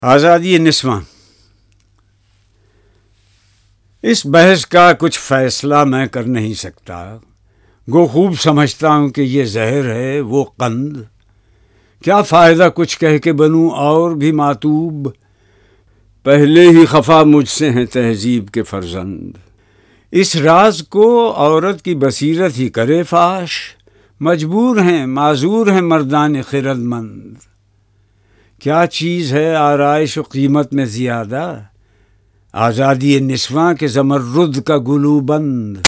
आज़ादी निस्वां। इस बहस का कुछ फैसला मैं कर नहीं सकता, गो खूब समझता हूँ कि ये जहर है वो कंद। क्या फ़ायदा कुछ कह के बनूँ और भी मातूब, पहले ही खफा मुझसे हैं तहजीब के फर्जंद। इस राज को औरत की बसीरत ही करे फाश, मजबूर हैं माजूर हैं मर्दान खिरदमंद। क्या चीज़ है आराइश व कीमत में ज़ियादा, आज़ादी निस्वां के ज़मर्रुद का गुलूबंद।